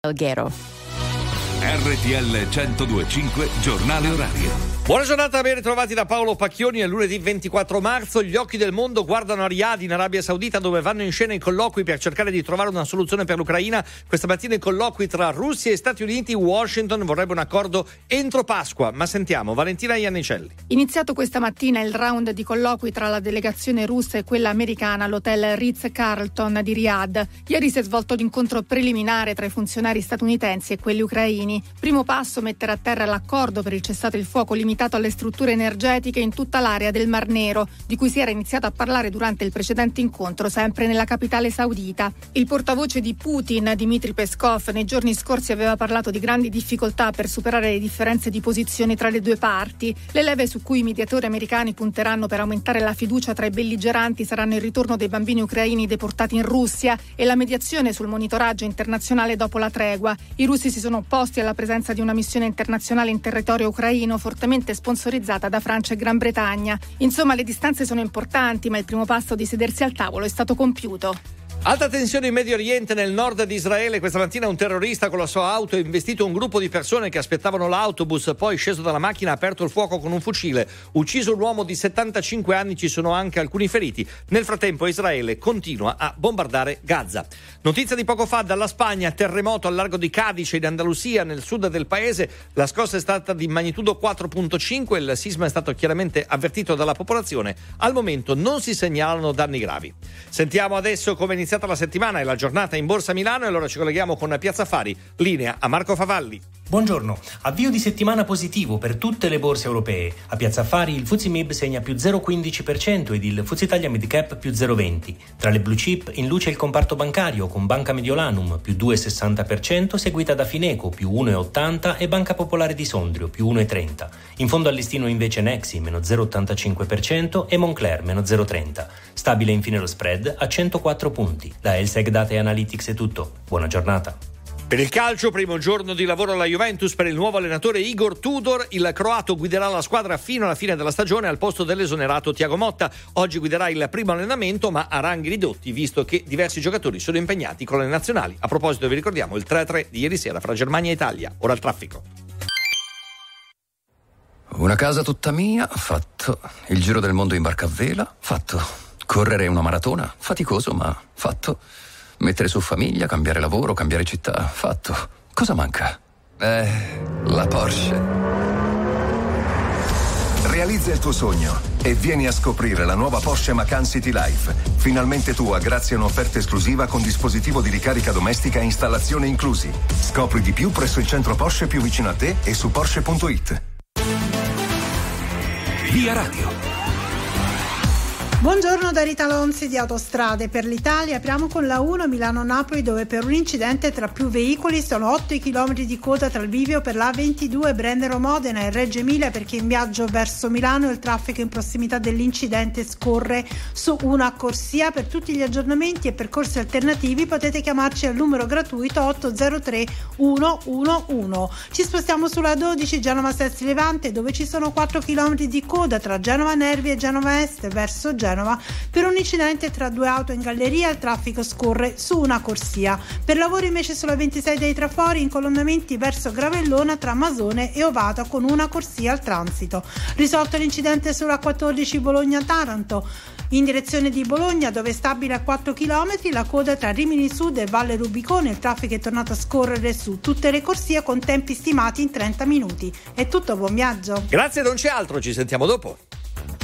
Alghero. RTL 102.5 Giornale Orario. Buona giornata, ben ritrovati da Paolo Pacchioni. È lunedì 24 marzo. Gli occhi del mondo guardano a Riyadh, in Arabia Saudita, dove vanno in scena i colloqui per cercare di trovare una soluzione per l'Ucraina. Questa mattina i colloqui tra Russia e Stati Uniti. Washington vorrebbe un accordo entro Pasqua. Ma sentiamo Valentina Iannicelli. Iniziato questa mattina il round di colloqui tra la delegazione russa e quella americana all'hotel Ritz-Carlton di Riyadh. Ieri si è svolto l'incontro preliminare tra i funzionari statunitensi e quelli ucraini. Primo passo: mettere a terra l'accordo per il cessate il fuoco limitato alle strutture energetiche in tutta l'area del Mar Nero, di cui si era iniziato a parlare durante il precedente incontro sempre nella capitale saudita. Il portavoce di Putin, Dmitry Peskov, nei giorni scorsi aveva parlato di grandi difficoltà per superare le differenze di posizioni tra le due parti. Le leve su cui i mediatori americani punteranno per aumentare la fiducia tra i belligeranti saranno il ritorno dei bambini ucraini deportati in Russia e la mediazione sul monitoraggio internazionale dopo la tregua. I russi si sono opposti alla presenza di una missione internazionale in territorio ucraino fortemente sponsorizzata da Francia e Gran Bretagna. Insomma, le distanze sono importanti, ma il primo passo di sedersi al tavolo è stato compiuto. Alta tensione in Medio Oriente, nel nord di Israele. Questa mattina un terrorista con la sua auto ha investito un gruppo di persone che aspettavano l'autobus, poi sceso dalla macchina ha aperto il fuoco con un fucile, ucciso un uomo di 75 anni, ci sono anche alcuni feriti. Nel frattempo Israele continua a bombardare Gaza. Notizia di poco fa dalla Spagna: terremoto al largo di Cadice in Andalusia, nel sud del paese. La scossa è stata di magnitudo 4.5, il sisma è stato chiaramente avvertito dalla popolazione. Al momento non si segnalano danni gravi. Sentiamo adesso come è iniziata la settimana e la giornata in Borsa Milano, e allora ci colleghiamo con Piazza Affari. Linea a Marco Favalli. Buongiorno. Avvio di settimana positivo per tutte le borse europee. A Piazza Affari il FTSE MIB segna più 0,15% ed il FTSE Italia Mid Cap più 0,20%. Tra le blue chip in luce il comparto bancario con Banca Mediolanum più 2,60%, seguita da Fineco più 1,80% e Banca Popolare di Sondrio più 1,30%. In fondo al listino invece Nexi meno 0,85% e Moncler meno 0,30%. Stabile infine lo spread a 104 punti. Da Elseg Data Analytics è tutto. Buona giornata. Per il calcio, primo giorno di lavoro alla Juventus per il nuovo allenatore Igor Tudor. Il croato guiderà la squadra fino alla fine della stagione al posto dell'esonerato Thiago Motta. Oggi guiderà il primo allenamento, ma a ranghi ridotti, visto che diversi giocatori sono impegnati con le nazionali. A proposito, vi ricordiamo il 3-3 di ieri sera fra Germania e Italia. Ora il traffico. Una casa tutta mia, fatto. Il giro del mondo in barca a vela, fatto. Correre una maratona, faticoso ma fatto. Mettere su famiglia, cambiare lavoro, cambiare città, fatto. Cosa manca? La Porsche. Realizza il tuo sogno e vieni a scoprire la nuova Porsche Macan City Life. Finalmente tua grazie a un'offerta esclusiva con dispositivo di ricarica domestica e installazione inclusi. Scopri di più presso il centro Porsche più vicino a te e su Porsche.it. Via Radio. Buongiorno da Rita Lonzi di Autostrade per l'Italia. Apriamo con la 1 Milano-Napoli, dove per un incidente tra più veicoli sono 8 chilometri di coda tra il bivio per la A22 Brennero-Modena e Reggio Emilia per chi è in viaggio verso Milano. Il traffico in prossimità dell'incidente scorre su una corsia. Per tutti gli aggiornamenti e percorsi alternativi potete chiamarci al numero gratuito 803 111. Ci spostiamo sulla 12 Genova-Sestri Levante, dove ci sono 4 chilometri di coda tra Genova Nervi e Genova Est verso Genova. Per un incidente tra due auto in galleria il traffico scorre su una corsia. Per lavori invece sulla 26 dei Trafori, incolonnamenti verso Gravellona tra Masone e Ovata con una corsia al transito. Risolto l'incidente sulla 14 Bologna-Taranto in direzione di Bologna, dove è stabile a 4 km la coda tra Rimini Sud e Valle Rubicone. Il traffico è tornato a scorrere su tutte le corsie con tempi stimati in 30 minuti. È tutto, buon viaggio. Grazie, non c'è altro, ci sentiamo dopo.